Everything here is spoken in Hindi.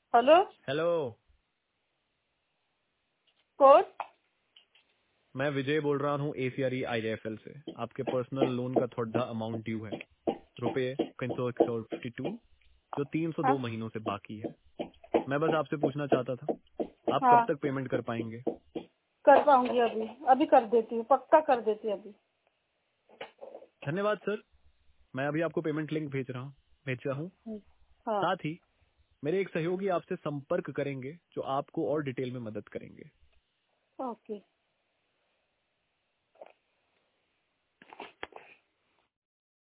हेलो। हेलो, कौन? मैं विजय बोल रहा हूँ एसीआरई आईएफएल से। आपके पर्सनल लोन का थोड़ा अमाउंट ड्यू है, रुपये 352, जो हाँ 302 महीनों से बाकी है। मैं बस आपसे पूछना चाहता था, आप कब हाँ, तक पेमेंट कर पाएंगे? कर पाऊंगी। अभी अभी कर देती हूँ, पक्का कर देती हूँ अभी। धन्यवाद सर, मैं अभी आपको पेमेंट लिंक भेज रहा हूँ। हाँ। साथ ही मेरे एक सहयोगी आपसे संपर्क करेंगे जो आपको और डिटेल में मदद करेंगे। ओके।